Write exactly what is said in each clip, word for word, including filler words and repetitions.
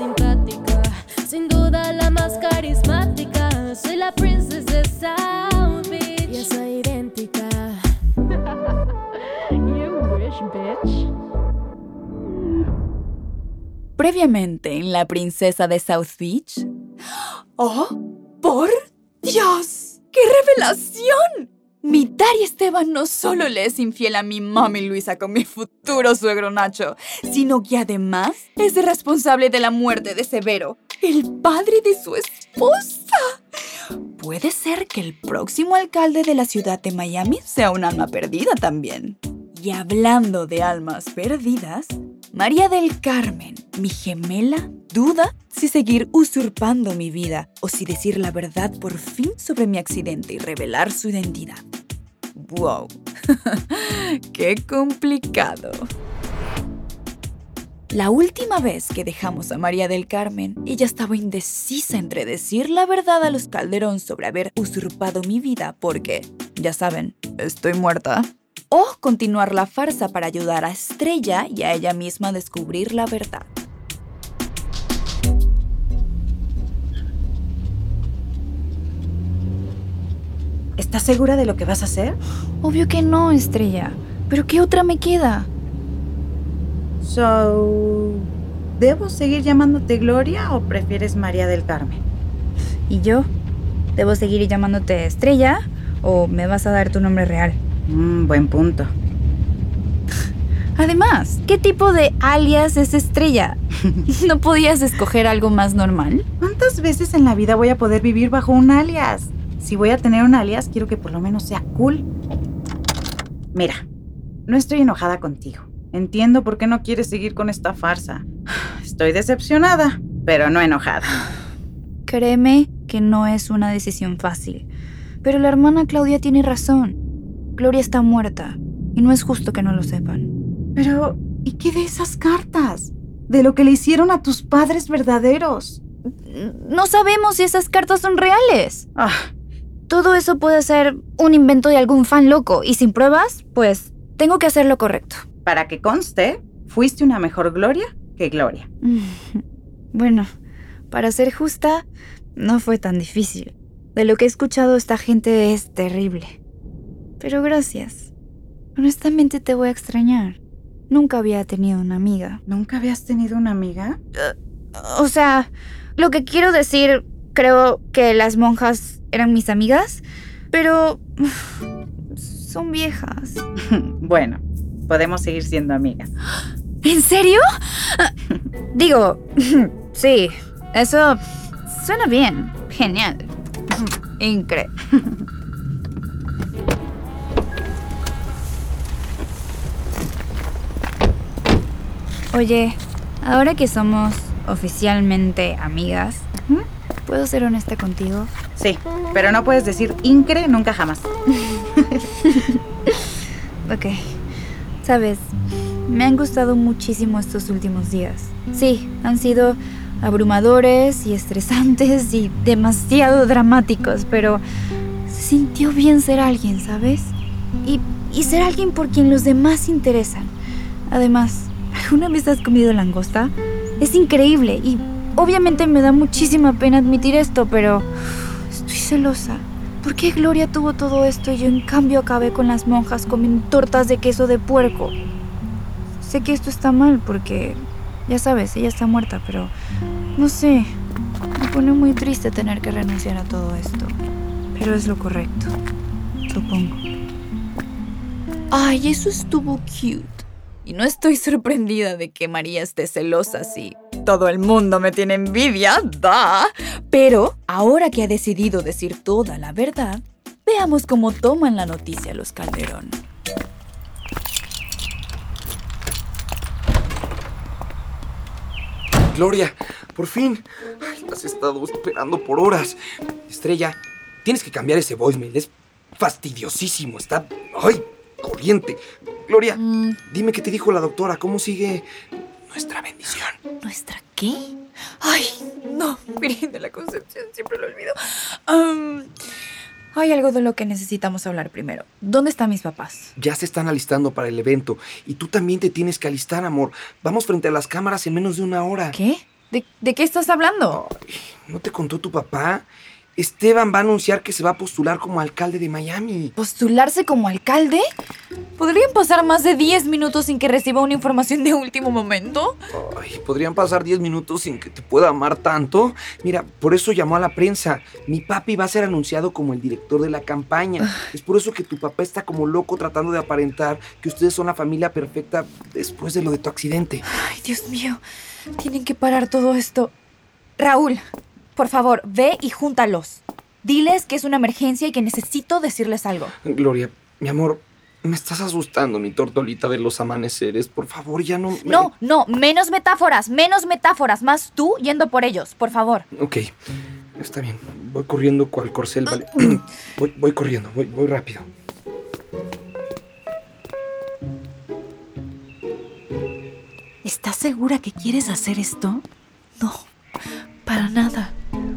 simpática, sin duda la más carismática. Soy la princesa de South Beach y soy idéntica. You wish, bitch. Previamente en La princesa de South Beach. ¡Oh, por Dios! ¡Qué revelación! Mi Dari Esteban no solo le es infiel a mi mami Luisa con mi futuro suegro Nacho, sino que además es el responsable de la muerte de Severo, el padre de su esposa. Puede ser que el próximo alcalde de la ciudad de Miami sea un alma perdida también. Y hablando de almas perdidas, María del Carmen, mi gemela, duda si seguir usurpando mi vida o si decir la verdad por fin sobre mi accidente y revelar su identidad. ¡Wow! ¡Qué complicado! La última vez que dejamos a María del Carmen, ella estaba indecisa entre decir la verdad a los Calderón sobre haber usurpado mi vida porque, ya saben, estoy muerta, o continuar la farsa para ayudar a Estrella y a ella misma a descubrir la verdad. ¿Estás segura de lo que vas a hacer? Obvio que no, Estrella. ¿Pero qué otra me queda? So, ¿debo seguir llamándote Gloria o prefieres María del Carmen? ¿Y yo? ¿Debo seguir llamándote Estrella o me vas a dar tu nombre real? Mm, buen punto. Además, ¿qué tipo de alias es Estrella? ¿No podías escoger algo más normal? ¿Cuántas veces en la vida voy a poder vivir bajo un alias? Si voy a tener un alias, quiero que por lo menos sea cool. Mira, no estoy enojada contigo. Entiendo por qué no quieres seguir con esta farsa. Estoy decepcionada, pero no enojada. Créeme que no es una decisión fácil. Pero la hermana Claudia tiene razón. Gloria está muerta y no es justo que no lo sepan. Pero, ¿y qué de esas cartas? De lo que le hicieron a tus padres verdaderos. No sabemos si esas cartas son reales. Ah. Todo eso puede ser un invento de algún fan loco y sin pruebas, pues tengo que hacer lo correcto. Para que conste, fuiste una mejor Gloria que Gloria. Bueno, para ser justa, no fue tan difícil. De lo que he escuchado, esta gente es terrible. Pero gracias. Honestamente te voy a extrañar. Nunca había tenido una amiga. ¿Nunca habías tenido una amiga? Uh, o sea, lo que quiero decir, creo que las monjas eran mis amigas, pero uh, son viejas. Bueno, podemos seguir siendo amigas. ¿En serio? Digo, sí, eso suena bien. Genial. Increíble. Oye, ahora que somos oficialmente amigas, ¿Mm? ¿puedo ser honesta contigo? Sí, pero no puedes decir incre nunca jamás. Ok. Sabes, me han gustado muchísimo estos últimos días. Sí, han sido abrumadores y estresantes y demasiado dramáticos, pero se sintió bien ser alguien, ¿sabes? Y, y ser alguien por quien los demás se interesan. Además, ¿alguna vez has comido langosta? Es increíble y obviamente me da muchísima pena admitir esto, pero estoy celosa. ¿Por qué Gloria tuvo todo esto y yo en cambio acabé con las monjas comiendo tortas de queso de puerco? Sé que esto está mal porque, ya sabes, ella está muerta, pero no sé, me pone muy triste tener que renunciar a todo esto. Pero es lo correcto, supongo. Ay, eso estuvo cute. Y no estoy sorprendida de que María esté celosa si todo el mundo me tiene envidia, da. Pero ahora que ha decidido decir toda la verdad, veamos cómo toman la noticia los Calderón. Gloria, por fin. Ay, has estado esperando por horas. Estrella, tienes que cambiar ese voicemail. Es fastidiosísimo. Está... ¡Ay! Corriente. Gloria, mm. dime qué te dijo la doctora. ¿Cómo sigue nuestra bendición? ¿Nuestra qué? Ay, no. Virgen de la Concepción, siempre lo olvido. Um, hay algo de lo que necesitamos hablar primero. ¿Dónde están mis papás? Ya se están alistando para el evento. Y tú también te tienes que alistar, amor. Vamos frente a las cámaras en menos de una hora. ¿Qué? ¿De, de qué estás hablando? Ay, ¿no te contó tu papá? Esteban va a anunciar que se va a postular como alcalde de Miami. ¿Postularse como alcalde? ¿Podrían pasar más de diez minutos sin que reciba una información de último momento? Ay, ¿podrían pasar diez minutos sin que te pueda amar tanto? Mira, por eso llamó a la prensa. Mi papi va a ser anunciado como el director de la campaña. Es por eso que tu papá está como loco tratando de aparentar que ustedes son la familia perfecta después de lo de tu accidente. Ay, Dios mío. Tienen que parar todo esto. Raúl, por favor, ve y júntalos. Diles que es una emergencia y que necesito decirles algo. Gloria, mi amor, me estás asustando, mi tortolita de los amaneceres. Por favor, ya no... me- No, no, menos metáforas, menos metáforas. Más tú yendo por ellos, por favor. Ok, está bien. Voy corriendo cual corcel, ¿vale? voy, voy corriendo, voy, voy rápido. ¿Estás segura que quieres hacer esto? No, para nada.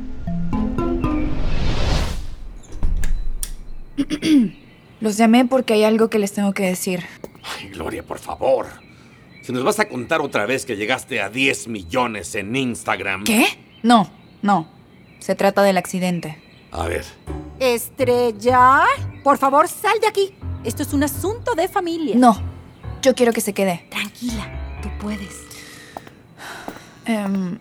Los llamé porque hay algo que les tengo que decir. Ay, Gloria, por favor. Si nos vas a contar otra vez que llegaste a diez millones en Instagram... ¿Qué? No, no. Se trata del accidente. A ver. Estrella, por favor, sal de aquí. Esto es un asunto de familia. No, yo quiero que se quede. Tranquila, tú puedes. Em,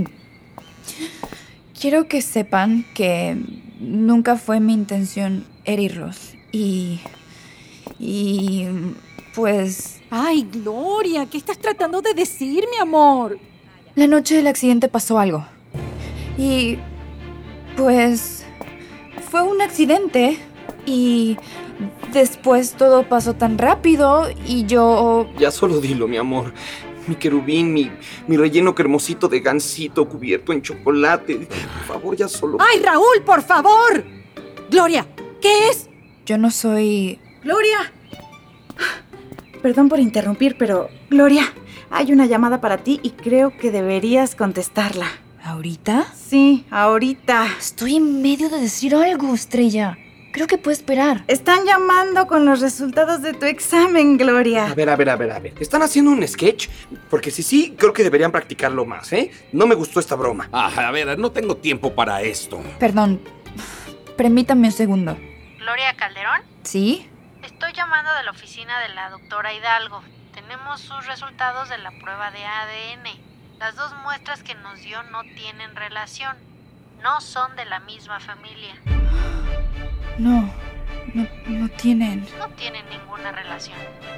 quiero que sepan que nunca fue mi intención herirlos. Y... Y... pues... Ay, Gloria, ¿qué estás tratando de decir, mi amor? La noche del accidente pasó algo. Y... pues... fue un accidente. Y... después todo pasó tan rápido y yo... Ya solo dilo, mi amor. Mi querubín, mi, mi relleno cremosito de gansito cubierto en chocolate. Por favor, ya solo... ¡Ay, Raúl, por favor! Gloria, ¿qué es? Yo no soy... ¡Gloria! Perdón por interrumpir, pero... Gloria, hay una llamada para ti y creo que deberías contestarla. ¿Ahorita? Sí, ahorita. Estoy en medio de decir algo, Estrella. Creo que puedo esperar. Están llamando con los resultados de tu examen, A Gloria. ver, a ver, a ver, a ver. ¿Están haciendo un sketch? Porque si sí, creo que deberían practicarlo más, ¿eh? No me gustó esta broma. Ah, a ver, no tengo tiempo para esto. Perdón. Permítame un segundo. Gloria Calderón, ¿Sí? estoy llamando de la oficina de la doctora Hidalgo. Tenemos sus resultados de la prueba de A D N. Las dos muestras que nos dio no tienen relación. No son de la misma familia. No, no, no tienen. No tienen ninguna relación.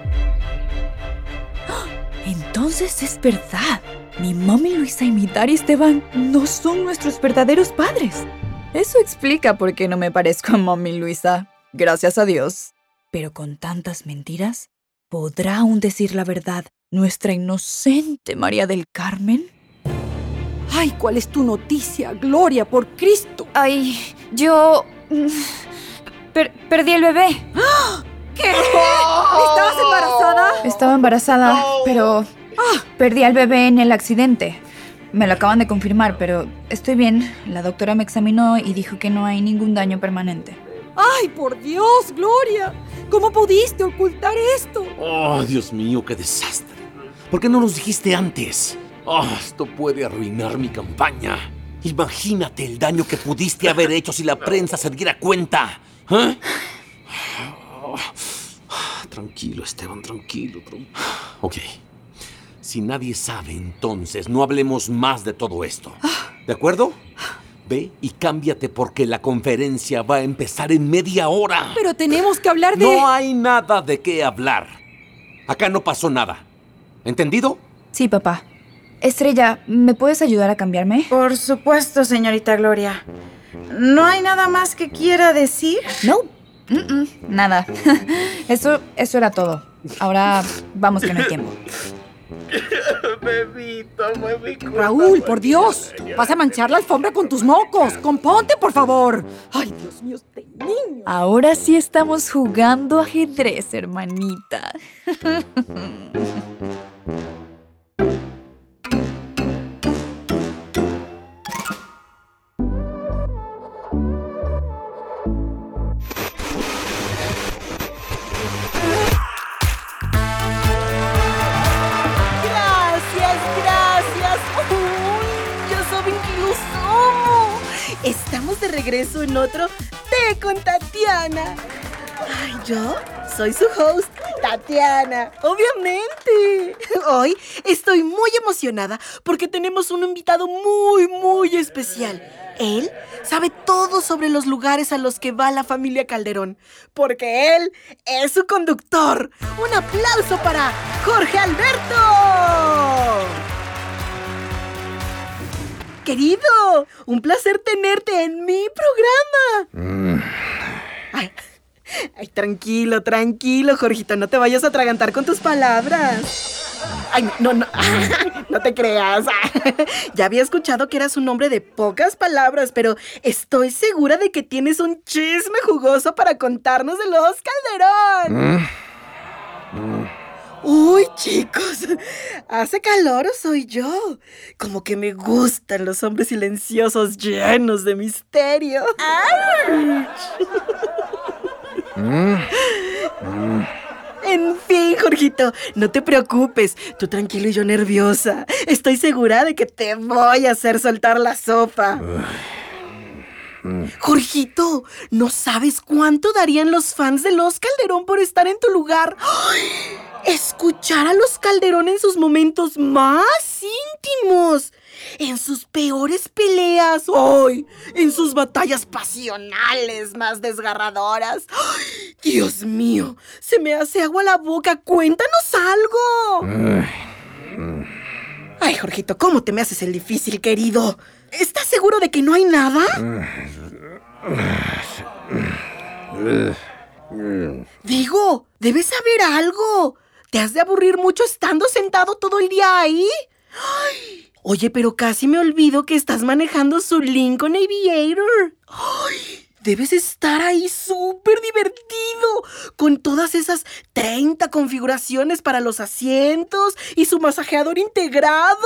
Entonces es verdad. Mi mami Luisa y mi Dari Esteban no son nuestros verdaderos padres. Eso explica por qué no me parezco a mami Luisa. Gracias a Dios. Pero con tantas mentiras, ¿podrá aún decir la verdad nuestra inocente María del Carmen? Ay, ¿cuál es tu noticia, Gloria, por Cristo? Ay, yo... per- perdí el bebé. ¿Qué? ¿Estabas embarazada? Estaba embarazada, pero perdí al bebé en el accidente. Me lo acaban de confirmar, pero estoy bien. La doctora me examinó y dijo que no hay ningún daño permanente. Ay, por Dios, Gloria. ¿Cómo pudiste ocultar esto? Oh, Dios mío, qué desastre. ¿Por qué no nos dijiste antes? Oh, esto puede arruinar mi campaña. Imagínate el daño que pudiste haber hecho si la prensa se diera cuenta. ¿Eh? Oh, tranquilo, Esteban, tranquilo, tranquilo. Ok. Si nadie sabe, entonces no hablemos más de todo esto. ¿De acuerdo? Ve y cámbiate porque la conferencia va a empezar en media hora. Pero tenemos que hablar de... No hay nada de qué hablar. Acá no pasó nada. ¿Entendido? Sí, papá. Estrella, ¿me puedes ayudar a cambiarme? Por supuesto, señorita Gloria. ¿No hay nada más que quiera decir? No. Mm-mm, nada. Eso, eso era todo. Ahora vamos que no hay tiempo. Bebito, bebí. Raúl, por Dios. Vas a manchar la alfombra con tus mocos. Componte, por favor. Ay, Dios mío, este niño. Ahora sí estamos jugando ajedrez, hermanita. Gracias, gracias. Uy, estamos de regreso en otro Té con Tatiana. Ay, yo soy su host, Tatiana, obviamente. Hoy estoy muy emocionada porque tenemos un invitado muy, muy especial. Él sabe todo sobre los lugares a los que va la familia Calderón, porque él es su conductor. ¡Un aplauso para Jorge Alberto! Querido, un placer tenerte en mi programa. Mm. Ay, ay, tranquilo, tranquilo, Jorgito, no te vayas a atragantar con tus palabras. Ay, no, no, no te creas. Ya había escuchado que eras un hombre de pocas palabras, pero estoy segura de que tienes un chisme jugoso para contarnos de los Calderón. Mm. Mm. Uy, chicos, ¿hace calor o soy yo? Como que me gustan los hombres silenciosos llenos de misterio. Mm. Mm. En fin, Jorgito, no te preocupes. Tú tranquilo y yo nerviosa. Estoy segura de que te voy a hacer soltar la sopa. Jorgito, ¿no sabes cuánto darían los fans de los Calderón por estar en tu lugar? ¡Ay! Escuchar a los Calderón en sus momentos más íntimos, en sus peores peleas, ¡ay! En sus batallas pasionales más desgarradoras. ¡Ay! Dios mío, se me hace agua la boca. Cuéntanos algo. Ay, Jorgito, ¿cómo te me haces el difícil, querido? ¿Estás seguro de que no hay nada? Digo, debes saber algo. ¿Te has de aburrir mucho estando sentado todo el día ahí? Ay, oye, pero casi me olvido que estás manejando su Lincoln Aviator. Ay, debes estar ahí súper divertido, con todas esas treinta configuraciones para los asientos y su masajeador integrado.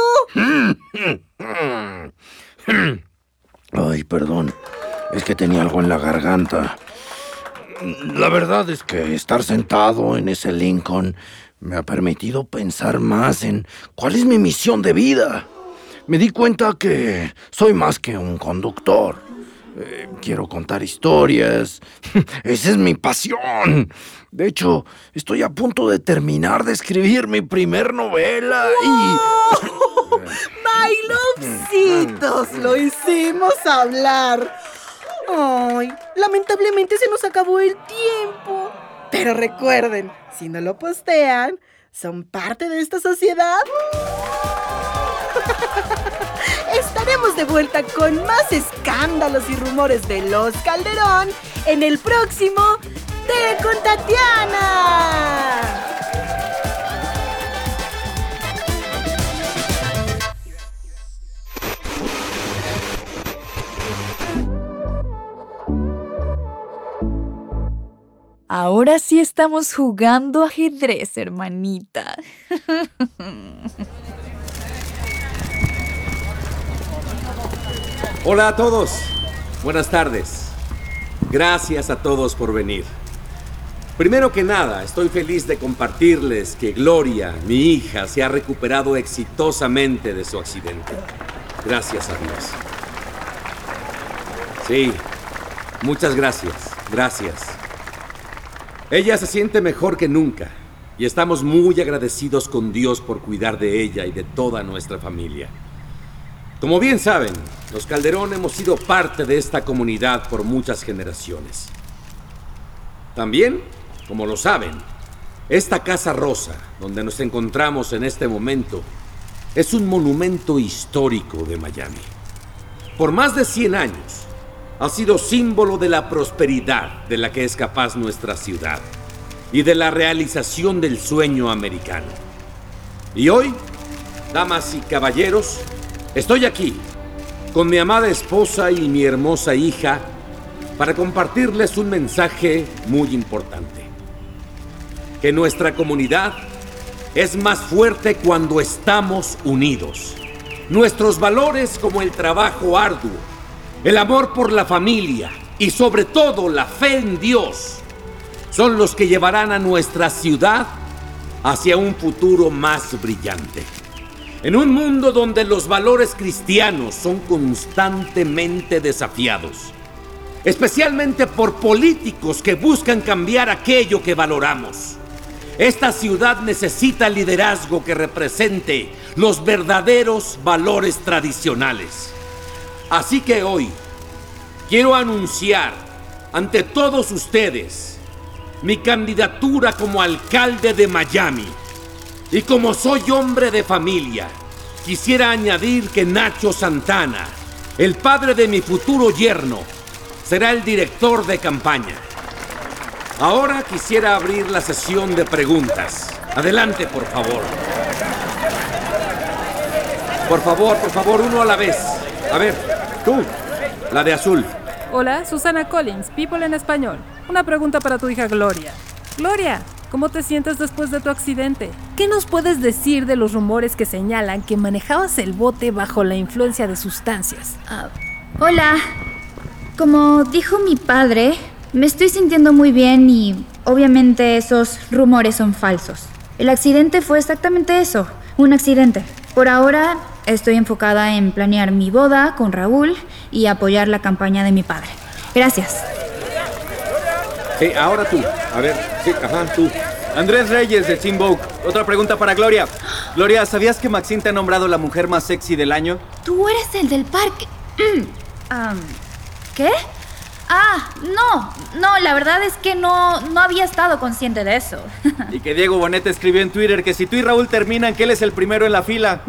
Ay, perdón, es que tenía algo en la garganta. La verdad es que estar sentado en ese Lincoln me ha permitido pensar más en cuál es mi misión de vida. Me di cuenta que soy más que un conductor. Eh, quiero contar historias. Esa es mi pasión. De hecho, estoy a punto de terminar de escribir mi primer novela ¡Wow! y... ¡My lovecitos! Lo hicimos hablar. Ay, lamentablemente se nos acabó el tiempo. Pero recuerden, si no lo postean, ¿son parte de esta sociedad? Estaremos de vuelta con más escándalos y rumores de los Calderón en el próximo Té con Tatiana. Ahora sí estamos jugando ajedrez, hermanita. Hola a todos. Buenas tardes. Gracias a todos por venir. Primero que nada, estoy feliz de compartirles que Gloria, mi hija, se ha recuperado exitosamente de su accidente. Gracias a Dios. Sí, muchas gracias. Gracias. Ella se siente mejor que nunca y estamos muy agradecidos con Dios por cuidar de ella y de toda nuestra familia. Como bien saben, los Calderón hemos sido parte de esta comunidad por muchas generaciones. También, como lo saben, esta Casa Rosa, donde nos encontramos en este momento, es un monumento histórico de Miami. Por más de cien años, ha sido símbolo de la prosperidad de la que es capaz nuestra ciudad y de la realización del sueño americano. Y hoy, damas y caballeros, estoy aquí con mi amada esposa y mi hermosa hija para compartirles un mensaje muy importante. Que nuestra comunidad es más fuerte cuando estamos unidos. Nuestros valores como el trabajo arduo, el amor por la familia y sobre todo la fe en Dios son los que llevarán a nuestra ciudad hacia un futuro más brillante. En un mundo donde los valores cristianos son constantemente desafiados, especialmente por políticos que buscan cambiar aquello que valoramos. Esta ciudad necesita liderazgo que represente los verdaderos valores tradicionales. Así que hoy quiero anunciar ante todos ustedes mi candidatura como alcalde de Miami. Y como soy hombre de familia, quisiera añadir que Nacho Santana, el padre de mi futuro yerno, será el director de campaña. Ahora quisiera abrir la sesión de preguntas. Adelante, por favor. Por favor, por favor, uno a la vez. A ver, tú, la de azul. Hola, Susana Collins, People en Español. Una pregunta para tu hija Gloria. Gloria, ¿cómo te sientes después de tu accidente? ¿Qué nos puedes decir de los rumores que señalan que manejabas el bote bajo la influencia de sustancias? Uh, hola. Como dijo mi padre, me estoy sintiendo muy bien y obviamente esos rumores son falsos. El accidente fue exactamente eso, un accidente. Por ahora estoy enfocada en planear mi boda con Raúl y apoyar la campaña de mi padre. Gracias. Sí, ahora tú. A ver, sí, ajá, tú. Andrés Reyes, de Teen Vogue. Otra pregunta para Gloria. Gloria, ¿sabías que Maxine te ha nombrado la mujer más sexy del año? Tú eres el del parque. um, ¿Qué? Ah, no, no, la verdad es que no, no había estado consciente de eso. Y que Diego Bonet escribió en Twitter que si tú y Raúl terminan, que él es el primero en la fila.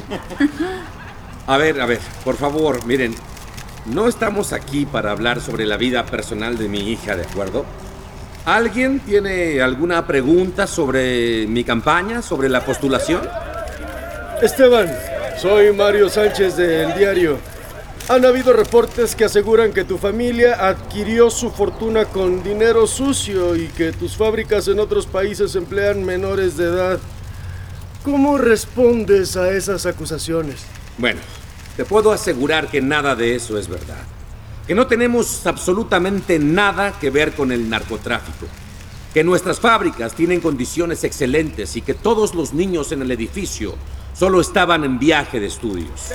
A ver, a ver, por favor, miren, no estamos aquí para hablar sobre la vida personal de mi hija, ¿de acuerdo? ¿Alguien tiene alguna pregunta sobre mi campaña, sobre la postulación? Esteban, soy Mario Sánchez del Diario. Han habido reportes que aseguran que tu familia adquirió su fortuna con dinero sucio y que tus fábricas en otros países emplean menores de edad. ¿Cómo respondes a esas acusaciones? Bueno, te puedo asegurar que nada de eso es verdad. Que no tenemos absolutamente nada que ver con el narcotráfico. Que nuestras fábricas tienen condiciones excelentes y que todos los niños en el edificio solo estaban en viaje de estudios.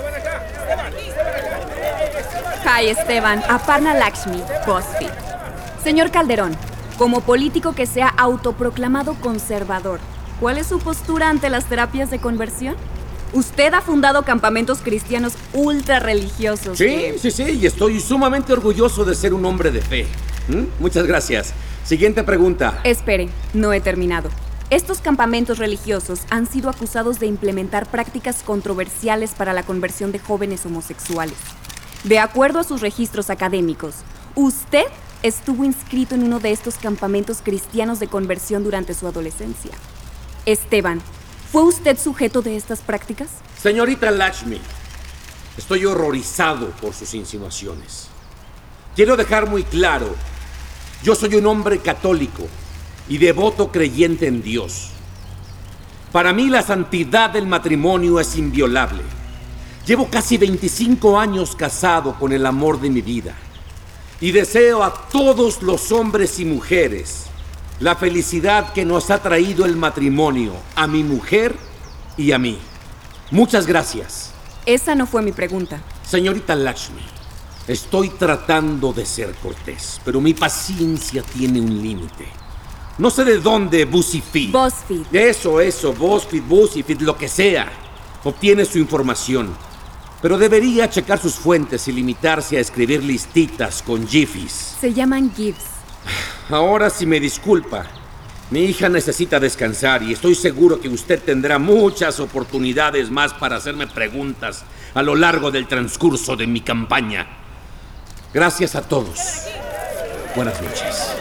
Hi, Esteban. Aparna Lakshmi, BuzzFeed. Señor Calderón, como político que se ha autoproclamado conservador, ¿cuál es su postura ante las terapias de conversión? Usted ha fundado campamentos cristianos ultra religiosos. Sí, que... sí, sí, y estoy sumamente orgulloso de ser un hombre de fe. ¿Mm? Muchas gracias. Siguiente pregunta. Espere, no he terminado. Estos campamentos religiosos han sido acusados de implementar prácticas controversiales para la conversión de jóvenes homosexuales. De acuerdo a sus registros académicos, usted estuvo inscrito en uno de estos campamentos cristianos de conversión durante su adolescencia. Esteban, ¿fue usted sujeto de estas prácticas? Señorita Lakshmi, estoy horrorizado por sus insinuaciones. Quiero dejar muy claro, yo soy un hombre católico y devoto creyente en Dios. Para mí la santidad del matrimonio es inviolable. Llevo casi veinticinco años casado con el amor de mi vida y deseo a todos los hombres y mujeres la felicidad que nos ha traído el matrimonio, a mi mujer y a mí. Muchas gracias. Esa no fue mi pregunta. Señorita Lakshmi, estoy tratando de ser cortés, pero mi paciencia tiene un límite. No sé de dónde BuzzFeed. BuzzFeed. Eso, eso, BuzzFeed, BuzzFeed, lo que sea. Obtiene su información. Pero debería checar sus fuentes y limitarse a escribir listitas con gifs. Se llaman GIFs. Ahora, si me disculpa, mi hija necesita descansar y estoy seguro que usted tendrá muchas oportunidades más para hacerme preguntas a lo largo del transcurso de mi campaña. Gracias a todos. Buenas noches.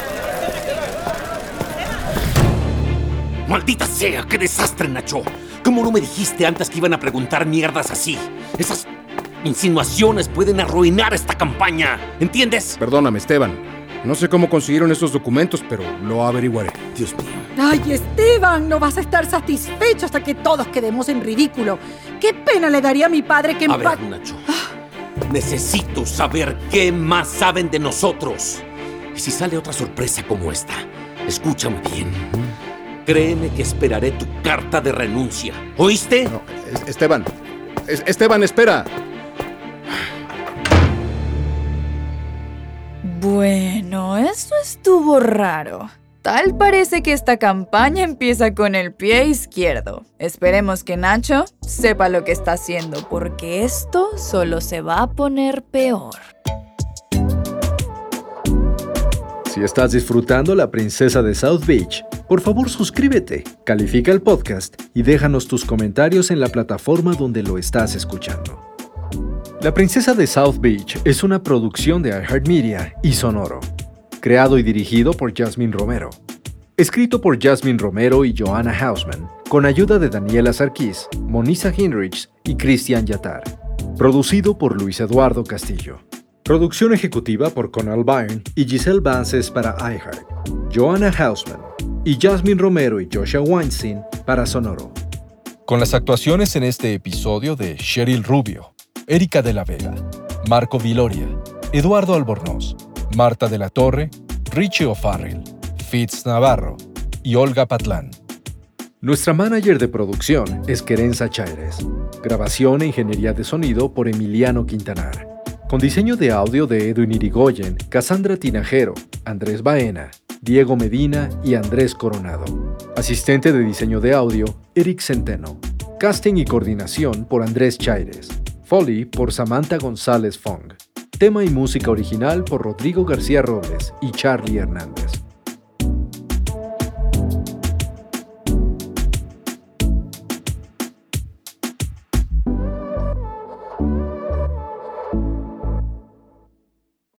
¡Maldita sea! ¡Qué desastre, Nacho! ¿Cómo no me dijiste antes que iban a preguntar mierdas así? Esas insinuaciones pueden arruinar esta campaña, ¿entiendes? Perdóname, Esteban. No sé cómo consiguieron estos documentos, pero lo averiguaré. Dios mío. Ay, Esteban, no vas a estar satisfecho hasta que todos quedemos en ridículo. Qué pena le daría a mi padre que... A ver, Nacho. Necesito saber qué más saben de nosotros. Y si sale otra sorpresa como esta, escúchame bien. Créeme que esperaré tu carta de renuncia. ¿Oíste? No, Esteban. Esteban, espera. Bueno. Bueno, eso estuvo raro. Tal parece que esta campaña empieza con el pie izquierdo. Esperemos que Nacho sepa lo que está haciendo, porque esto solo se va a poner peor. Si estás disfrutando La Princesa de South Beach, por favor suscríbete, califica el podcast y déjanos tus comentarios en la plataforma donde lo estás escuchando. La Princesa de South Beach es una producción de iHeartMedia y Sonoro. Creado y dirigido por Jasmine Romero. Escrito por Jasmine Romero y Joanna Hausman, con ayuda de Daniela Sarkis, Monisa Hinrichs y Cristian Yatar. Producido por Luis Eduardo Castillo. Producción ejecutiva por Conal Byrne y Giselle Vances para iHeart. Joanna Hausman y Jasmine Romero y Joshua Weinstein para Sonoro. Con las actuaciones en este episodio de Cheryl Rubio, Erika de la Vega, Marco Viloria, Eduardo Albornoz, Marta de la Torre, Richie O'Farrell, Fitz Navarro y Olga Patlán. Nuestra manager de producción es Querenza Chaires. Grabación e ingeniería de sonido por Emiliano Quintanar. Con diseño de audio de Edwin Irigoyen, Cassandra Tinajero, Andrés Baena, Diego Medina y Andrés Coronado. Asistente de diseño de audio, Eric Centeno. Casting y coordinación por Andrés Chaires. Foley por Samantha González Fong. Tema y música original por Rodrigo García Robles y Charlie Hernández.